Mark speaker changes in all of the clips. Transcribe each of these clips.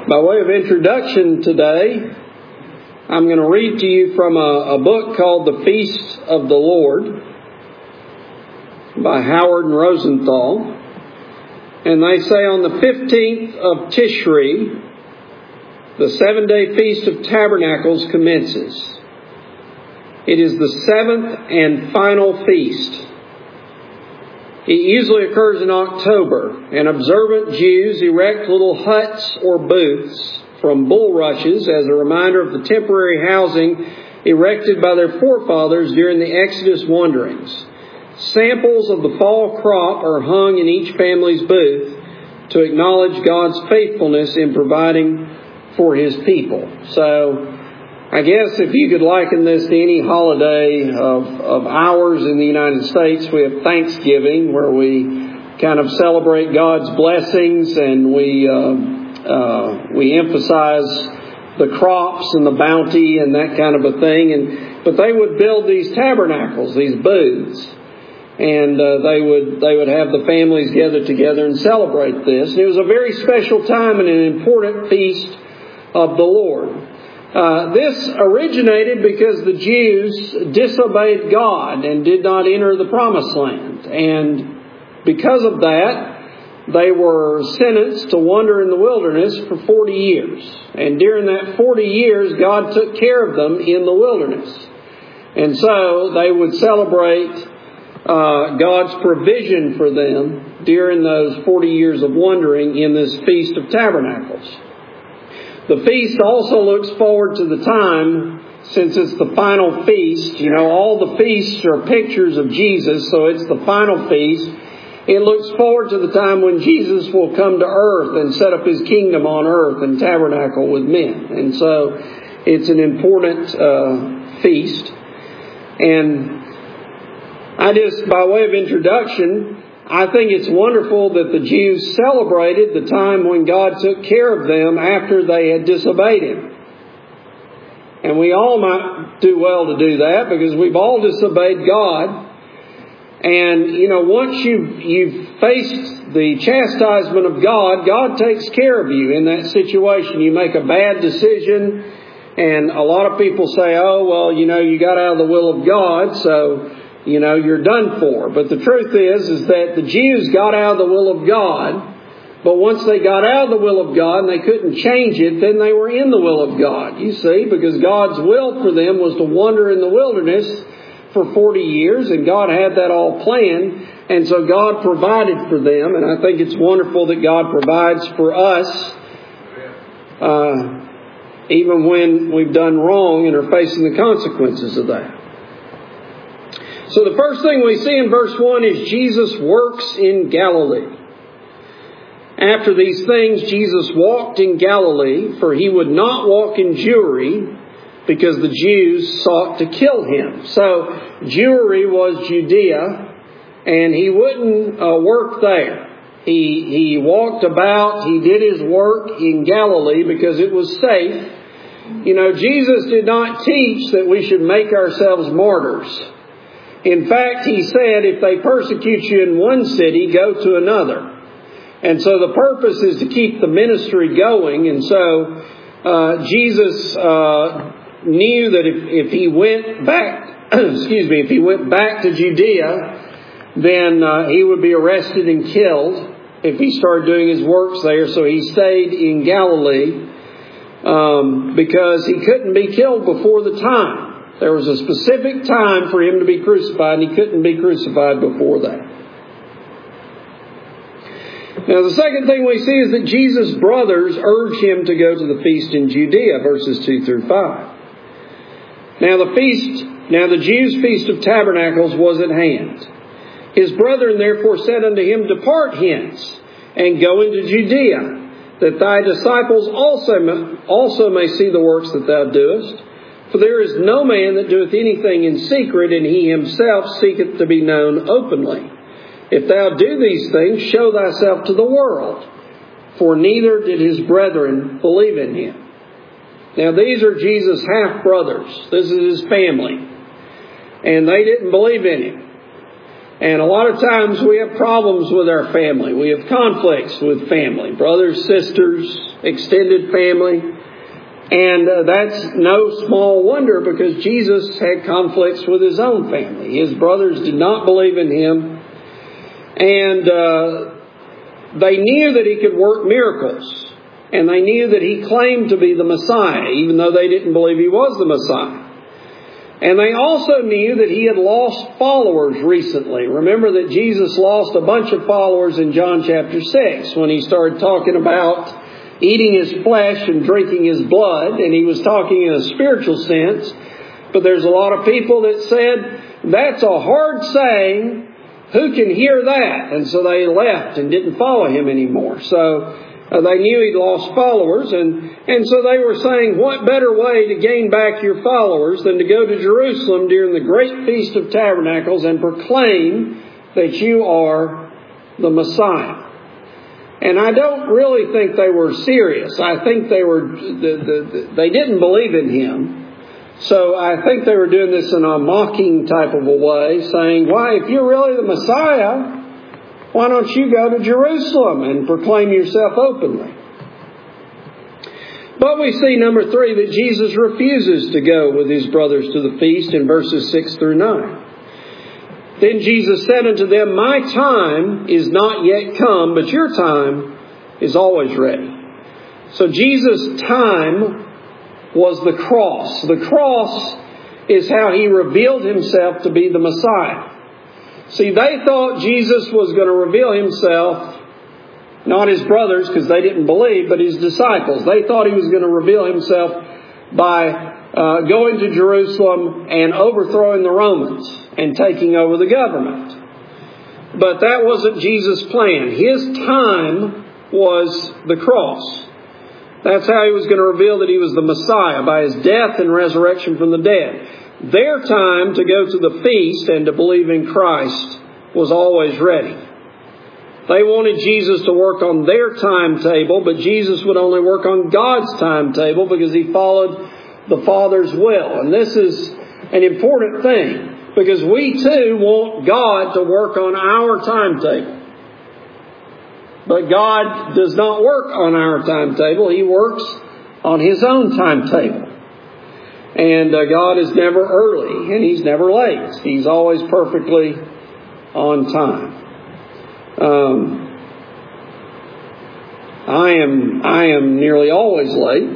Speaker 1: By way of introduction today, I'm going to read to you from a book called The Feast of the Lord by Howard and Rosenthal. And they say on the 15th of Tishri, the 7-day Feast of Tabernacles commences. It is the 7th and final feast. It usually occurs in October, and observant Jews erect little huts or booths from bulrushes as a reminder of the temporary housing erected by their forefathers during the Exodus wanderings. Samples of the fall crop are hung in each family's booth to acknowledge God's faithfulness in providing for His people. So, I guess if you could liken this to any holiday of ours in the United States, we have Thanksgiving, where we kind of celebrate God's blessings and we emphasize the crops and the bounty and that kind of a thing. But they would build these tabernacles, these booths, and they would have the families gather together and celebrate this. And it was a very special time and an important feast of the Lord. This originated because the Jews disobeyed God and did not enter the Promised Land. And because of that, they were sentenced to wander in the wilderness for 40 years. And during that 40 years, God took care of them in the wilderness. And so they would celebrate God's provision for them during those 40 years of wandering in this Feast of Tabernacles. The feast also looks forward to the time, since it's the final feast. You know, all the feasts are pictures of Jesus, so it's the final feast. It looks forward to the time when Jesus will come to earth and set up His kingdom on earth and tabernacle with men. And so it's an important feast. And I just, by way of introduction, I think it's wonderful that the Jews celebrated the time when God took care of them after they had disobeyed Him. And we all might do well to do that because we've all disobeyed God. And, you know, once you've faced the chastisement of God, God takes care of you in that situation. You make a bad decision, and a lot of people say, oh, well, you know, you got out of the will of God, so you know, you're done for. But the truth is that the Jews got out of the will of God. But once they got out of the will of God and they couldn't change it, then they were in the will of God. You see, because God's will for them was to wander in the wilderness for 40 years. And God had that all planned. And so God provided for them. And I think it's wonderful that God provides for us, even when we've done wrong and are facing the consequences of that. So the first thing we see in verse 1 is Jesus works in Galilee. After these things, Jesus walked in Galilee, for He would not walk in Jewry, because the Jews sought to kill Him. So Jewry was Judea, and He wouldn't work there. He walked about, He did His work in Galilee because it was safe. You know, Jesus did not teach that we should make ourselves martyrs. In fact, He said, if they persecute you in one city, go to another. And so the purpose is to keep the ministry going. And so Jesus knew that if He went back, if He went back to Judea, then He would be arrested and killed if He started doing His works there. So He stayed in Galilee because He couldn't be killed before the time. There was a specific time for Him to be crucified, and He couldn't be crucified before that. Now, the second thing we see is that Jesus' brothers urged Him to go to the feast in Judea, verses 2 through 5. Now the Jews' Feast of Tabernacles was at hand. His brethren therefore said unto Him, depart hence, and go into Judea, that thy disciples also may see the works that thou doest. For there is no man that doeth anything in secret, and he himself seeketh to be known openly. If thou do these things, show thyself to the world. For neither did his brethren believe in him. Now these are Jesus' half-brothers. This is His family. And they didn't believe in Him. And a lot of times we have problems with our family. We have conflicts with family. Brothers, sisters, extended family. And that's no small wonder, because Jesus had conflicts with his own family. His brothers did not believe in him. And they knew that he could work miracles. And they knew that he claimed to be the Messiah, even though they didn't believe he was the Messiah. And they also knew that he had lost followers recently. Remember that Jesus lost a bunch of followers in John chapter 6 when he started talking about eating his flesh and drinking his blood. And he was talking in a spiritual sense. But there's a lot of people that said, that's a hard saying. Who can hear that? And so they left and didn't follow him anymore. So they knew he'd lost followers, and so they were saying, what better way to gain back your followers than to go to Jerusalem during the great Feast of Tabernacles and proclaim that you are the Messiah? And I don't really think they were serious. I think they didn't believe in him. So I think they were doing this in a mocking type of a way, saying, why, if you're really the Messiah, why don't you go to Jerusalem and proclaim yourself openly? But we see, number 3, that Jesus refuses to go with his brothers to the feast in verses 6 through 9. Then Jesus said unto them, my time is not yet come, but your time is always ready. So Jesus' time was the cross. The cross is how he revealed himself to be the Messiah. See, they thought Jesus was going to reveal himself, not his brothers, because they didn't believe, but his disciples. They thought he was going to reveal himself by going to Jerusalem and overthrowing the Romans and taking over the government. But that wasn't Jesus' plan. His time was the cross. That's how he was going to reveal that he was the Messiah, by his death and resurrection from the dead. Their time to go to the feast and to believe in Christ was always ready. They wanted Jesus to work on their timetable, but Jesus would only work on God's timetable because he followed the Father's will. And this is an important thing, because we too want God to work on our timetable. But God does not work on our timetable. He works on his own timetable. And God is never early, and he's never late. He's always perfectly on time. I am nearly always late.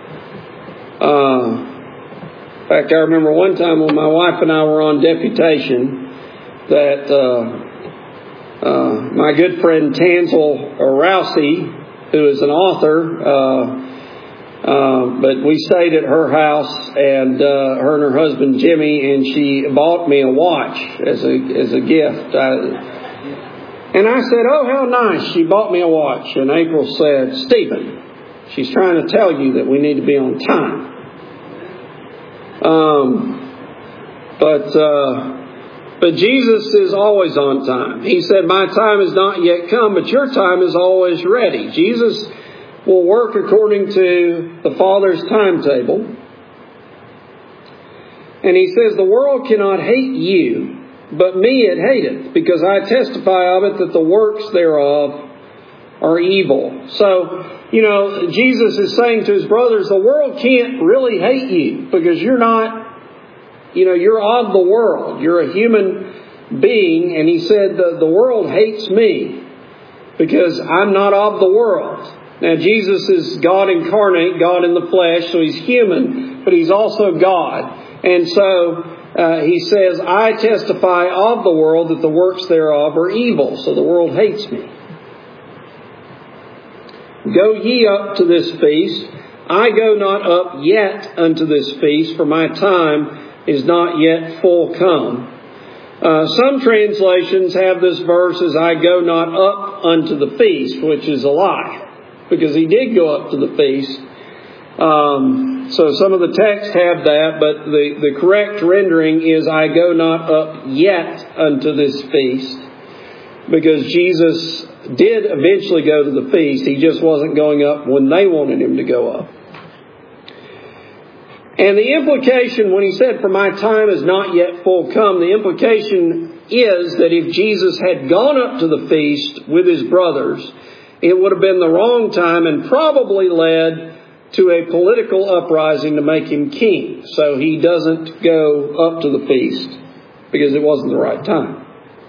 Speaker 1: In fact, I remember one time when my wife and I were on deputation that my good friend Tansel Rousey, who is an author, but we stayed at her house, and her and her husband Jimmy, and she bought me a watch as a gift. And I said, oh, how nice, she bought me a watch. And April said, Stephen, she's trying to tell you that we need to be on time. But Jesus is always on time. He said, my time is not yet come, but your time is always ready. Jesus will work according to the Father's timetable. And he says, the world cannot hate you, but me it hateth, because I testify of it that the works thereof are evil. So, Jesus is saying to his brothers, the world can't really hate you, because you're not, you're of the world. You're a human being. And he said, the world hates me, because I'm not of the world. Now, Jesus is God incarnate, God in the flesh, so he's human, but he's also God. And so he says, I testify of the world that the works thereof are evil, so the world hates me. Go ye up to this feast. I go not up yet unto this feast, for my time is not yet full come. Some translations have this verse as I go not up unto the feast, which is a lie, because he did go up to the feast. So some of the texts have that, but the correct rendering is I go not up yet unto this feast, because Jesus did eventually go to the feast. He just wasn't going up when they wanted him to go up. And the implication when he said, for my time is not yet full come, the implication is that if Jesus had gone up to the feast with his brothers, It would have been the wrong time and probably led to a political uprising to make him king. So he doesn't go up to the feast because it wasn't the right time.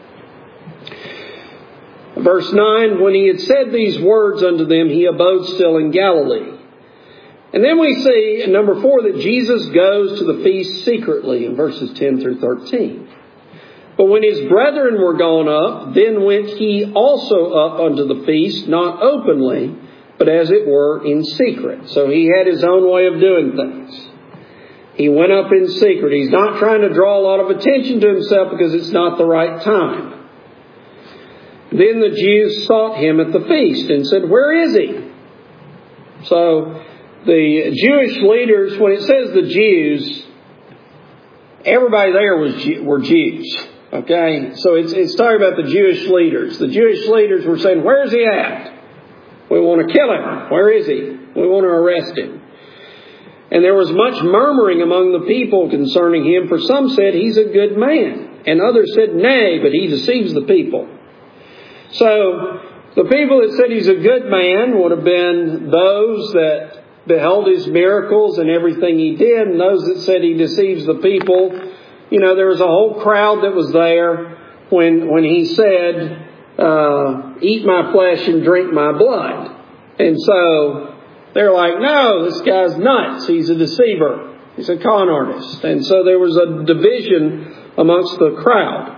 Speaker 1: Verse 9, when he had said these words unto them, he abode still in Galilee. And then we see in number 4 that Jesus goes to the feast secretly in verses 10 through 13. But when his brethren were gone up, then went he also up unto the feast, not openly, but as it were in secret. So he had his own way of doing things. He went up in secret. He's not trying to draw a lot of attention to himself because it's not the right time. Then the Jews sought him at the feast and said, where is he? So the Jewish leaders, when it says the Jews, everybody there were Jews. Okay? So it's talking about the Jewish leaders. The Jewish leaders were saying, where is he at? We want to kill him. Where is he? We want to arrest him. And there was much murmuring among the people concerning him, for some said he's a good man, and others said nay, but he deceives the people. So the people that said he's a good man would have been those that beheld his miracles and everything he did, and those that said he deceives the people. You know, there was a whole crowd that was there when he said, eat my flesh and drink my blood. And so they're like, no, this guy's nuts. He's a deceiver. He's a con artist. And so there was a division amongst the crowd.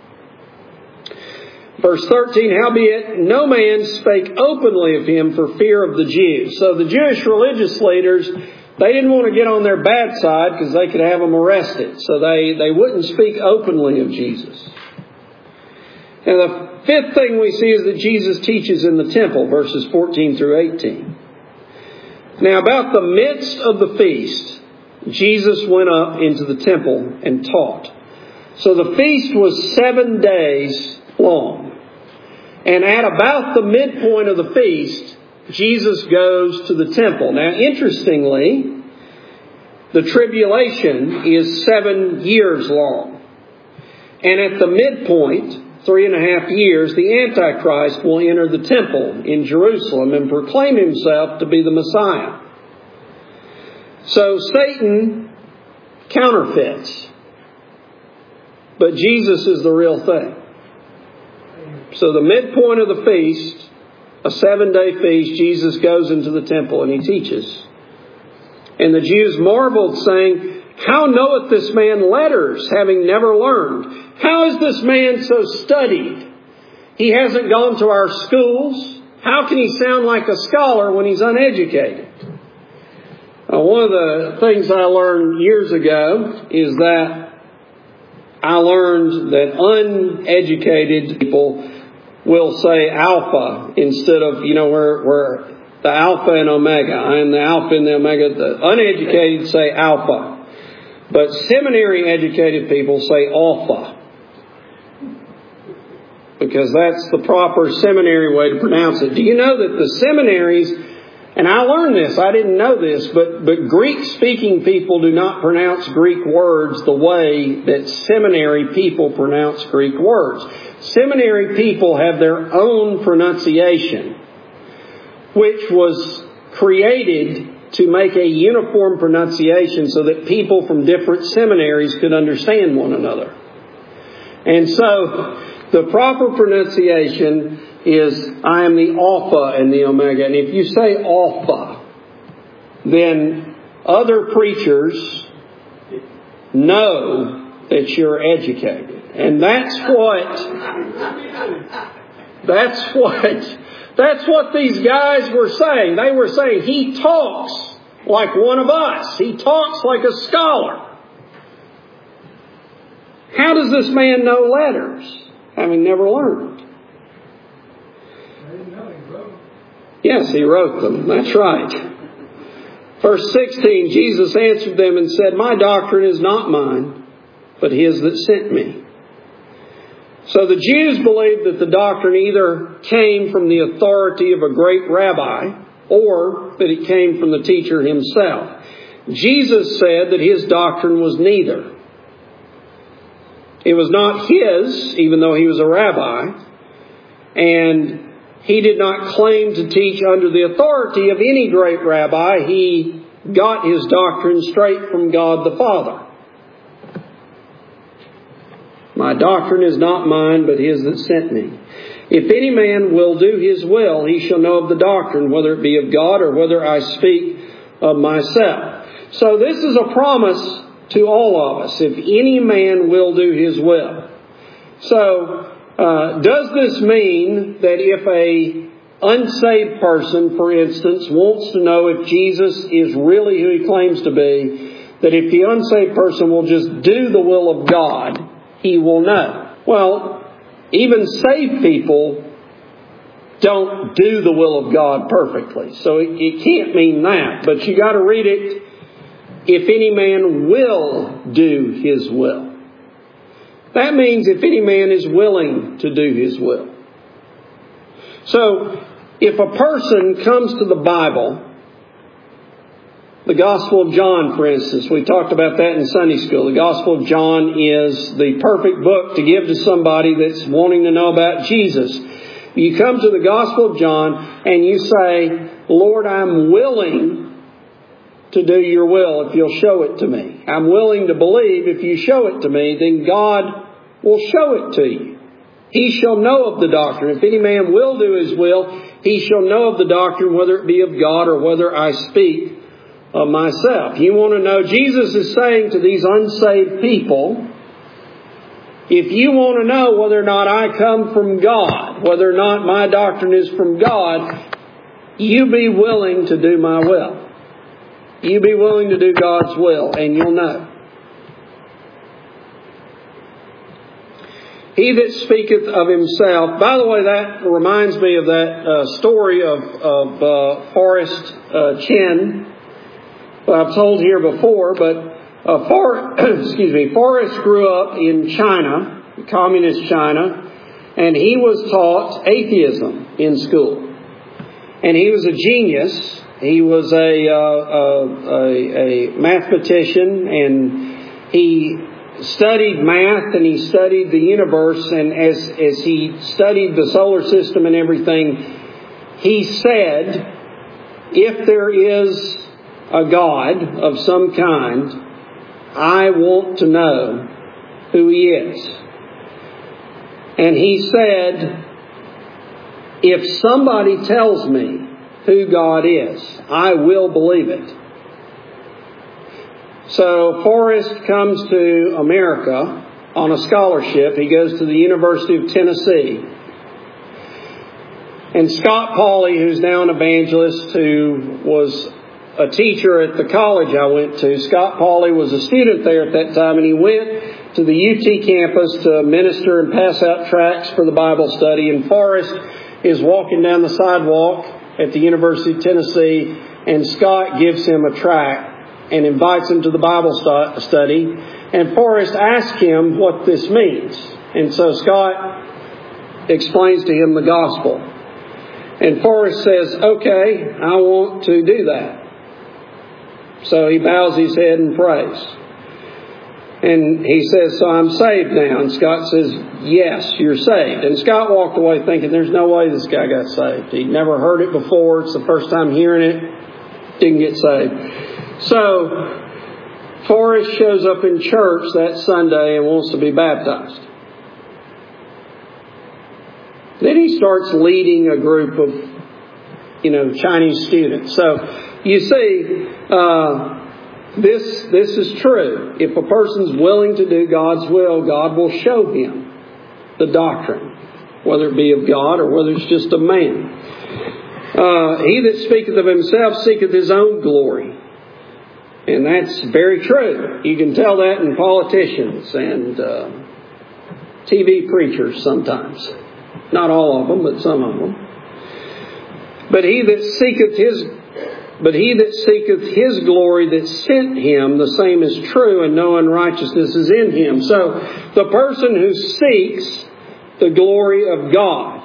Speaker 1: Verse 13, howbeit no man spake openly of him for fear of the Jews. So the Jewish religious leaders, they didn't want to get on their bad side because they could have him arrested. So they wouldn't speak openly of Jesus. And the fifth thing we see is that Jesus teaches in the temple, verses 14 through 18. Now about the midst of the feast, Jesus went up into the temple and taught. So the feast was 7 days long. And at about the midpoint of the feast, Jesus goes to the temple. Now, interestingly, the tribulation is 7 years long. And at the midpoint, 3.5 years, the Antichrist will enter the temple in Jerusalem and proclaim himself to be the Messiah. So Satan counterfeits. But Jesus is the real thing. So the midpoint of the feast, a 7-day feast, Jesus goes into the temple and he teaches. And the Jews marveled, saying, how knoweth this man letters, having never learned? How is this man so studied? He hasn't gone to our schools. How can he sound like a scholar when he's uneducated? One of the things I learned years ago is that I learned that uneducated people will say alpha instead of, where the alpha and omega. I am the alpha and the omega. The uneducated say alpha. But seminary educated people say alpha. Because that's the proper seminary way to pronounce it. Do you know that the seminaries, and I learned this, I didn't know this, but Greek-speaking people do not pronounce Greek words the way that seminary people pronounce Greek words. Seminary people have their own pronunciation, which was created to make a uniform pronunciation so that people from different seminaries could understand one another. And so the proper pronunciation is, I am the Alpha and the Omega. And if you say Alpha, then other preachers know that you're educated. And that's what these guys were saying. They were saying, he talks like one of us. He talks like a scholar. How does this man know letters, having never learned? Yes, he wrote them. That's right. Verse 16, Jesus answered them and said, my doctrine is not mine, but his that sent me. So the Jews believed that the doctrine either came from the authority of a great rabbi or that it came from the teacher himself. Jesus said that his doctrine was neither. It was not his, even though he was a rabbi, and He did not claim to teach under the authority of any great rabbi. He got his doctrine straight from God the Father. My doctrine is not mine, but his that sent me. If any man will do his will, he shall know of the doctrine, whether it be of God or whether I speak of myself. So this is a promise to all of us. If any man will do his will. So, does this mean that if a unsaved person, for instance, wants to know if Jesus is really who he claims to be, that if the unsaved person will just do the will of God, he will know? Well, even saved people don't do the will of God perfectly. So it can't mean that. But you got to read it, if any man will do his will. That means if any man is willing to do his will. So, if a person comes to the Bible, the Gospel of John, for instance, we talked about that in Sunday school. The Gospel of John is the perfect book to give to somebody that's wanting to know about Jesus. You come to the Gospel of John and you say, Lord, I'm willing to do your will if you'll show it to me. I'm willing to believe if you show it to me, then God will show it to you. He shall know of the doctrine. If any man will do his will, he shall know of the doctrine, whether it be of God or whether I speak of myself. You want to know, Jesus is saying to these unsaved people, if you want to know whether or not I come from God, whether or not my doctrine is from God, you be willing to do my will. You be willing to do God's will, and you'll know. He that speaketh of himself. By the way, that reminds me of that story of Forrest Chen. I've told here before, but Forrest grew up in China, communist China, and he was taught atheism in school. And he was a genius. He was a mathematician, and he studied math and he studied the universe, and as he studied the solar system and everything, he said, if there is a God of some kind, I want to know who He is. And he said, if somebody tells me who God is, I will believe it. So Forrest comes to America on a scholarship. He goes to the University of Tennessee. And Scott Pauley, who's now an evangelist, who was a teacher at the college I went to, Scott Pauley was a student there at that time, and he went to the UT campus to minister and pass out tracts for the Bible study. And Forrest is walking down the sidewalk at the University of Tennessee, and Scott gives him a tract and invites him to the Bible study. And Forrest asks him what this means. And so Scott explains to him the gospel. And Forrest says, okay, I want to do that. So he bows his head and prays. And he says, so I'm saved now. And Scott says, yes, you're saved. And Scott walked away thinking, there's no way this guy got saved. He'd never heard it before. It's the first time hearing it. Didn't get saved. So Forrest shows up in church that Sunday and wants to be baptized. Then he starts leading a group of, Chinese students. So you see, this is true. If a person's willing to do God's will, God will show him the doctrine, whether it be of God or whether it's just of man. He that speaketh of himself seeketh his own glory. And that's very true. You can tell that in politicians and TV preachers sometimes. Not all of them, but some of them. But he that seeketh his glory that sent him, the same is true, and no unrighteousness is in him. So the person who seeks the glory of God,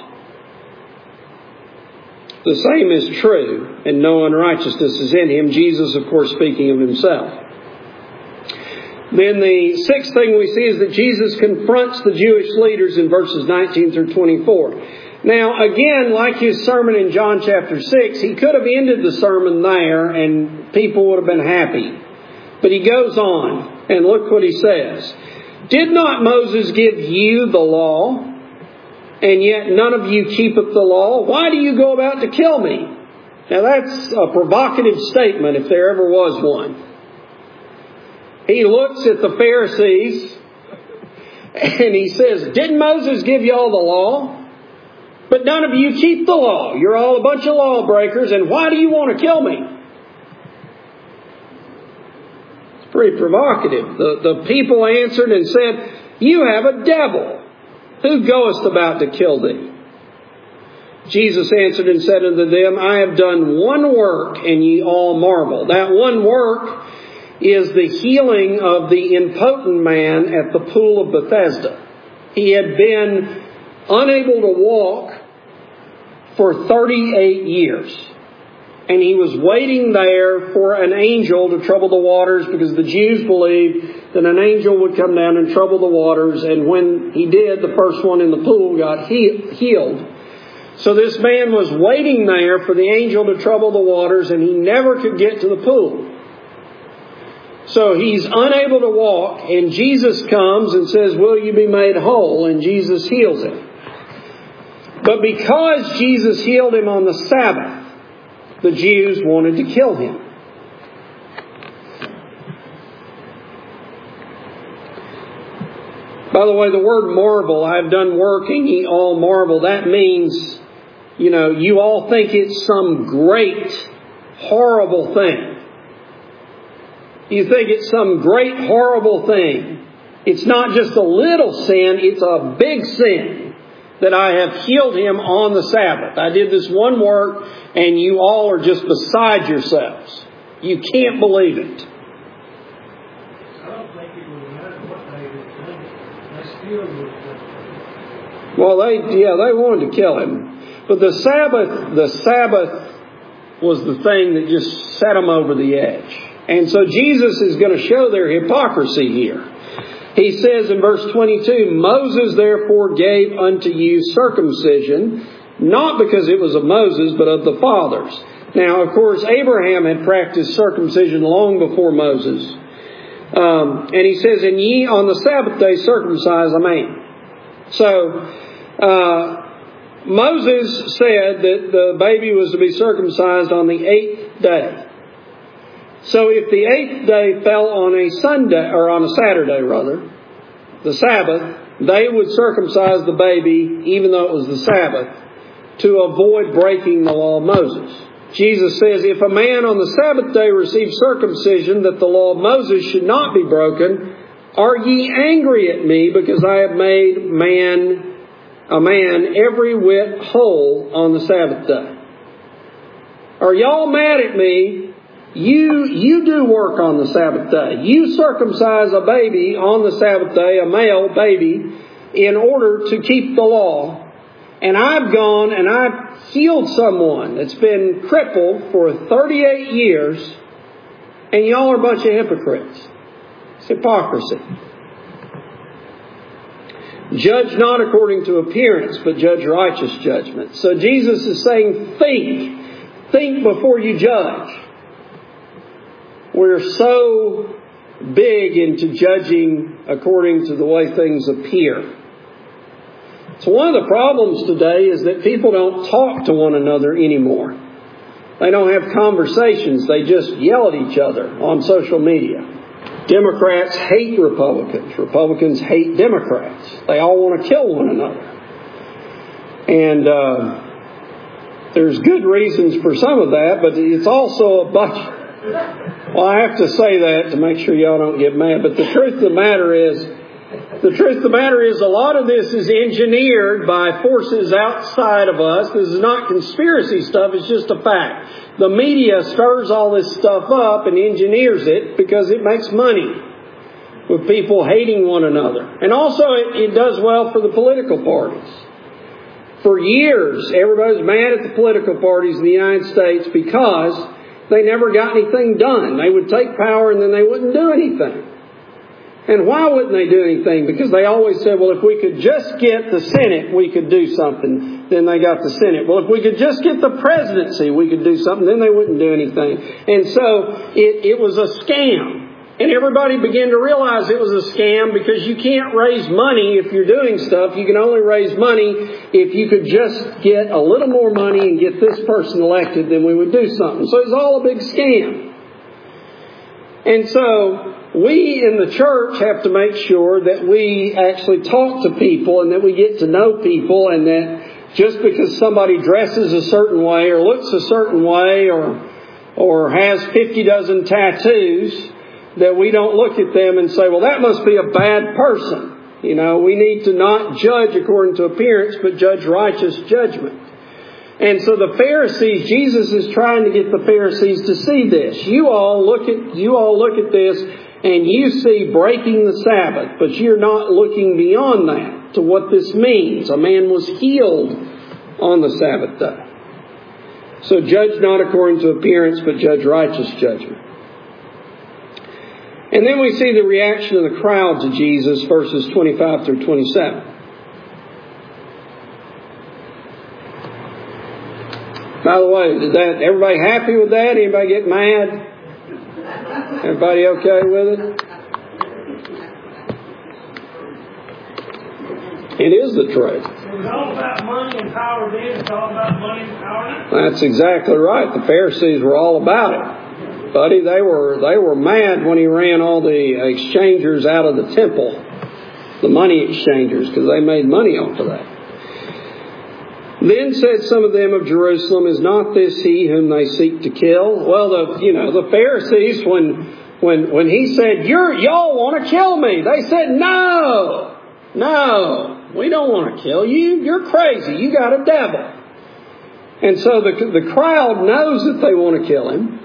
Speaker 1: the same is true, and no unrighteousness is in him. Jesus, of course, speaking of himself. Then the sixth thing we see is that Jesus confronts the Jewish leaders in verses 19 through 24. Now, again, like his sermon in John chapter 6, he could have ended the sermon there and people would have been happy. But he goes on, and look what he says. Did not Moses give you the law, and yet none of you keepeth the law? Why do you go about to kill me? Now that's a provocative statement if there ever was one. He looks at the Pharisees and he says, didn't Moses give you all the law? But none of you keep the law. You're all a bunch of lawbreakers, and why do you want to kill me? It's pretty provocative. The people answered and said, you have a devil. Who goest about to kill thee? Jesus answered and said unto them, I have done one work, and ye all marvel. That one work is the healing of the impotent man at the pool of Bethesda. He had been unable to walk for 38 years. And he was waiting there for an angel to trouble the waters, because the Jews believed that an angel would come down and trouble the waters. And when he did, the first one in the pool got healed. So this man was waiting there for the angel to trouble the waters, and he never could get to the pool. So he's unable to walk, and Jesus comes and says, will you be made whole? And Jesus heals him. But because Jesus healed him on the Sabbath, the Jews wanted to kill him. By the way, the word marvel, I've done work and ye all marvel. That means, you all think it's some great, horrible thing. You think it's some great, horrible thing. It's not just a little sin, it's a big sin that I have healed him on the Sabbath. I did this one work and you all are just beside yourselves. You can't believe it.
Speaker 2: I don't think it would matter what they had done. They still would have done it.
Speaker 1: Well, they wanted to kill him. But the Sabbath was the thing that just set them over the edge. And so Jesus is going to show their hypocrisy here. He says in verse 22, Moses therefore gave unto you circumcision, not because it was of Moses, but of the fathers. Now, of course, Abraham had practiced circumcision long before Moses. And he says, and ye on the Sabbath day circumcise a man. So, Moses said that the baby was to be circumcised on the 8th day. So if the 8th day fell on a Sunday, or on a Saturday rather, the Sabbath, they would circumcise the baby even though it was the Sabbath to avoid breaking the law of Moses. Jesus says, if a man on the Sabbath day receives circumcision that the law of Moses should not be broken, are ye angry at me because I have made a man every whit whole on the Sabbath day? Are y'all mad at me? You do work on the Sabbath day. You circumcise a baby on the Sabbath day, a male baby, in order to keep the law. And I've gone and I've healed someone that's been crippled for 38 years, and y'all are a bunch of hypocrites. It's hypocrisy. Judge not according to appearance, but judge righteous judgment. So Jesus is saying, think before you judge. We're so big into judging according to the way things appear. So one of the problems today is that people don't talk to one another anymore. They don't have conversations. They just yell at each other on social media. Democrats hate Republicans. Republicans hate Democrats. They all want to kill one another. And there's good reasons for some of that, but it's also a bunch. Well, I have to say that to make sure y'all don't get mad. But the truth of the matter is, a lot of this is engineered by forces outside of us. This is not conspiracy stuff. It's just a fact. The media stirs all this stuff up and engineers it because it makes money with people hating one another. And also it does well for the political parties. For years, everybody's mad at the political parties in the United States because they never got anything done. They would take power and then they wouldn't do anything. And why wouldn't they do anything? Because they always said, well, if we could just get the Senate, we could do something. Then they got the Senate. Well, if we could just get the presidency, we could do something. Then they wouldn't do anything. And so it was a scam. And everybody began to realize it was a scam because you can't raise money if you're doing stuff. You can only raise money if you could just get a little more money and get this person elected, then we would do something. So it's all a big scam. And so we in the church have to make sure that we actually talk to people and that we get to know people, and that just because somebody dresses a certain way or looks a certain way or has 50 dozen tattoos, that we don't look at them and say, well, that must be a bad person. You know, we need to not judge according to appearance, but judge righteous judgment. And so the Pharisees, Jesus is trying to get the Pharisees to see this. You all look at this and you see breaking the Sabbath, but you're not looking beyond that to what this means. A man was healed on the Sabbath day. So judge not according to appearance, but judge righteous judgment. And then we see the reaction of the crowd to Jesus, verses 25 through 27. By the way, is that everybody happy with that? Anybody get mad? Everybody okay with it? It is the truth.
Speaker 2: It was all about money and power then. It's all about money and power now.
Speaker 1: That's exactly right. The Pharisees were all about it. Buddy, they were mad when he ran all the exchangers out of the temple, the money exchangers, because they made money off of that. Then said some of them of Jerusalem, is not this he whom they seek to kill? Well, the Pharisees, when he said, y'all want to kill me, they said, no, we don't want to kill you. You're crazy. You got a devil. And so the crowd knows that they want to kill him.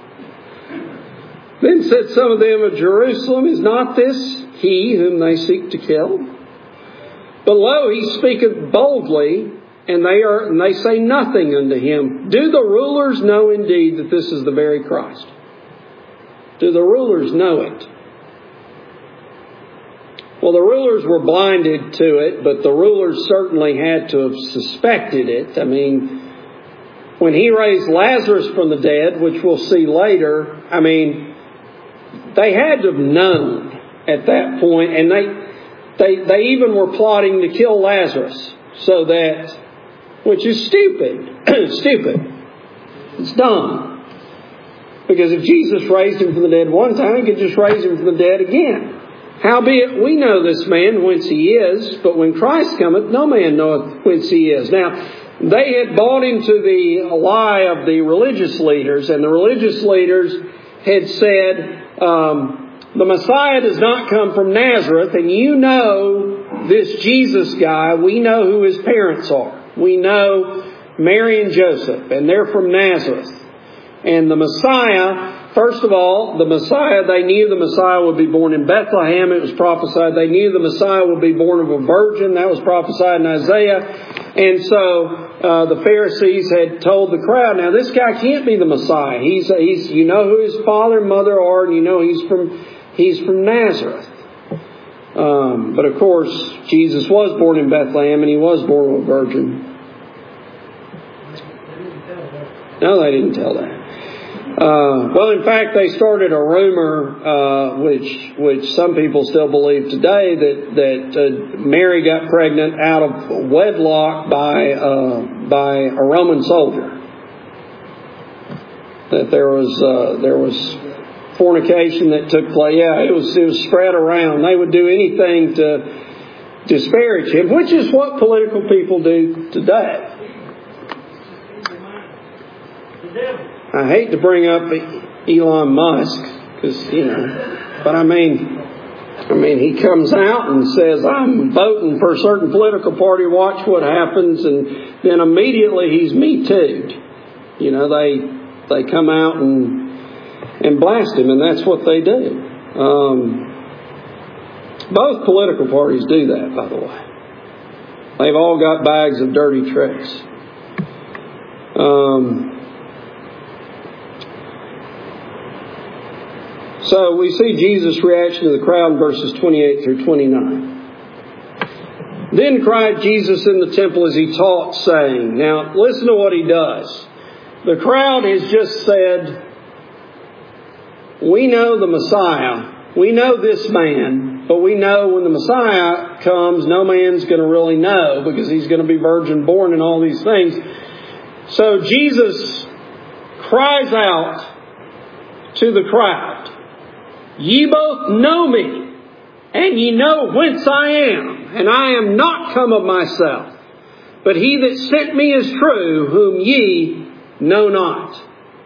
Speaker 1: Then said some of them of Jerusalem, is not this he whom they seek to kill? But lo, he speaketh boldly, and they say nothing unto him. Do the rulers know indeed that this is the very Christ? Do the rulers know it? Well, the rulers were blinded to it, but the rulers certainly had to have suspected it. I mean, when he raised Lazarus from the dead, which we'll see later, I mean, they had to have known at that point, and they even were plotting to kill Lazarus, so that, which is stupid. Stupid. It's dumb. Because if Jesus raised him from the dead one time, he could just raise him from the dead again. Howbeit, we know this man whence he is, but when Christ cometh, no man knoweth whence he is. Now, they had bought into the lie of the religious leaders, and the religious leaders had said, the Messiah does not come from Nazareth, and you know this Jesus guy, we know who his parents are. We know Mary and Joseph, and they're from Nazareth. And the Messiah, first of all, they knew the Messiah would be born in Bethlehem. It was prophesied. They knew the Messiah would be born of a virgin. That was prophesied in Isaiah. And so the Pharisees had told the crowd, now this guy can't be the Messiah. He's you know who his father and mother are, and you know he's from Nazareth. But of course, Jesus was born in Bethlehem, and he was born of a virgin. No, they didn't tell that. Well, in fact, they started a rumor, which some people still believe today, that Mary got pregnant out of wedlock by a Roman soldier. That there was fornication that took place. Yeah, it was spread around. They would do anything to disparage him, which is what political people do today. I hate to bring up Elon Musk, because, but I mean, he comes out and says, I'm voting for a certain political party, watch what happens, and then immediately he's Me Too'd. They come out and blast him, and that's what they do. Both political parties do that, by the way. They've all got bags of dirty tricks. So we see Jesus' reaction to the crowd in verses 28 through 29. Then cried Jesus in the temple as he taught, saying, now listen to what he does. The crowd has just said, we know the Messiah. We know this man, but we know when the Messiah comes, no man's going to really know because he's going to be virgin born and all these things. So Jesus cries out to the crowd, ye both know me, and ye know whence I am, and I am not come of myself, but he that sent me is true, whom ye know not.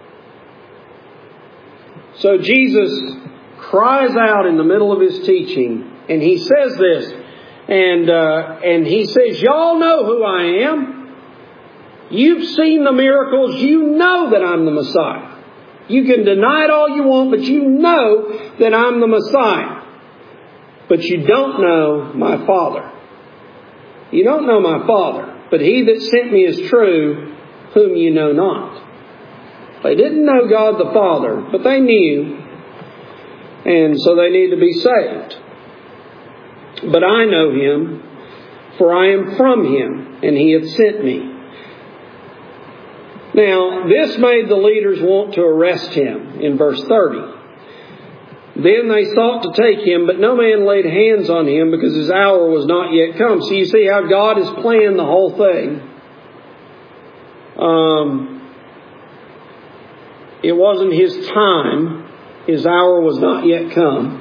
Speaker 1: So Jesus cries out in the middle of his teaching, and he says this, and he says, y'all know who I am. You've seen the miracles. You know that I'm the Messiah. You can deny it all you want, but you know that I'm the Messiah. But you don't know my Father. You don't know my Father. But he that sent me is true, whom you know not. They didn't know God the Father, but they knew. And so they need to be saved. But I know him, for I am from him, and he hath sent me. Now, this made the leaders want to arrest him in verse 30. Then they sought to take him, but no man laid hands on him because his hour was not yet come. So you see how God has planned the whole thing. It wasn't his time. His hour was not yet come.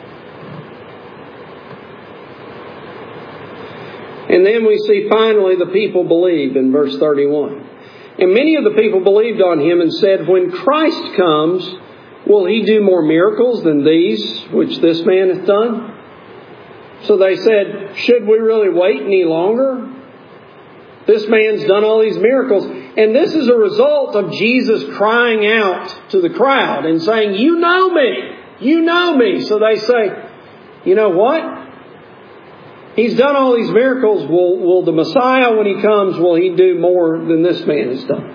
Speaker 1: And then we see finally the people believed in verse 31. And many of the people believed on him and said, when Christ comes, will he do more miracles than these which this man hath done? So they said, should we really wait any longer? This man's done all these miracles. And this is a result of Jesus crying out to the crowd and saying, you know me. You know me. So they say, you know what? He's done all these miracles. Will the Messiah, when he comes, will he do more than this man has done?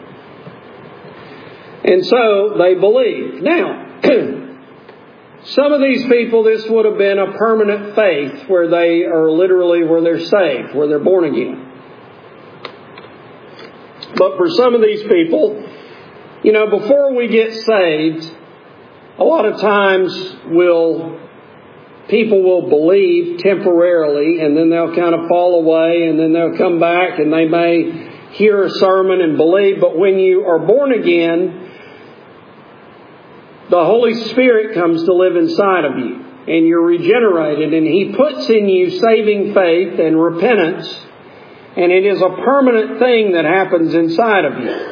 Speaker 1: And so they believed. Now, some of these people, this would have been a permanent faith where they are literally where they're saved, where they're born again. But for some of these people, before we get saved, a lot of times people will believe temporarily, and then they'll kind of fall away, and then they'll come back, and they may hear a sermon and believe. But when you are born again, the Holy Spirit comes to live inside of you, and you're regenerated, and he puts in you saving faith and repentance, and it is a permanent thing that happens inside of you.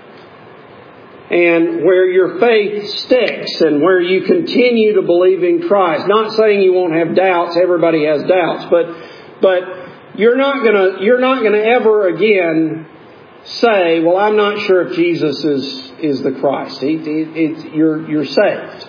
Speaker 1: And where your faith sticks and where you continue to believe in Christ. Not saying you won't have doubts. Everybody has doubts. But you're not gonna ever again say, well, I'm not sure if Jesus is the Christ. You're saved.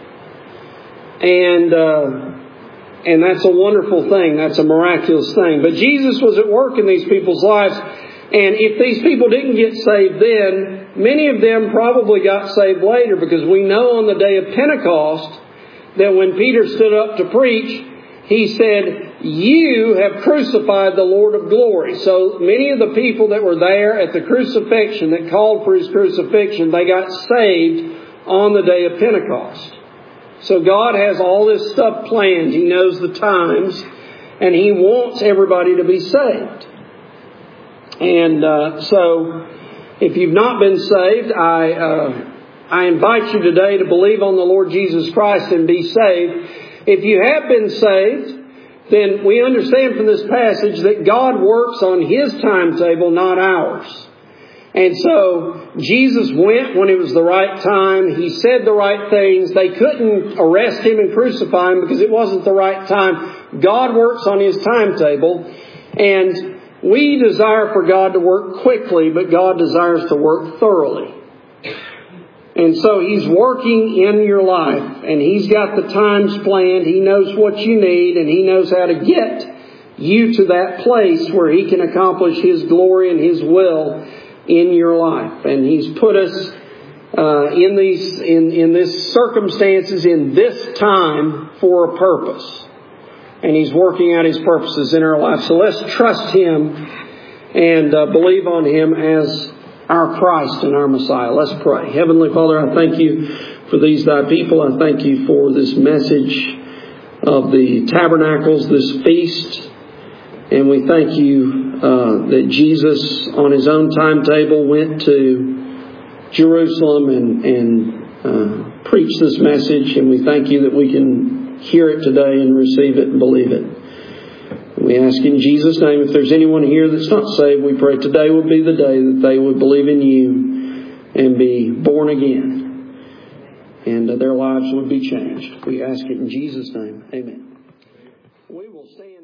Speaker 1: And that's a wonderful thing. That's a miraculous thing. But Jesus was at work in these people's lives. And if these people didn't get saved then, many of them probably got saved later, because we know on the day of Pentecost that when Peter stood up to preach, he said, you have crucified the Lord of glory. So many of the people that were there at the crucifixion, that called for his crucifixion, they got saved on the day of Pentecost. So God has all this stuff planned. He knows the times, and he wants everybody to be saved. And so if you've not been saved, I invite you today to believe on the Lord Jesus Christ and be saved. If you have been saved, then we understand from this passage that God works on his timetable, not ours. And so Jesus went when it was the right time. He said the right things. They couldn't arrest him and crucify him because it wasn't the right time. God works on his timetable. And we desire for God to work quickly, but God desires to work thoroughly. And so he's working in your life, and he's got the times planned. He knows what you need, and he knows how to get you to that place where he can accomplish his glory and his will in your life. And he's put us in this circumstances, in this time, for a purpose. And He's working out His purposes in our life. So let's trust Him and believe on Him as our Christ and our Messiah. Let's pray. Heavenly Father, I thank You for these Thy people. I thank You for this message of the tabernacles, this feast. And we thank You that Jesus, on His own timetable, went to Jerusalem and preached this message. And we thank You that we can hear it today and receive it and believe it. We ask in Jesus' name, if there's anyone here that's not saved, we pray today would be the day that they would believe in You and be born again. And their lives would be changed. We ask it in Jesus' name. Amen. We will stand.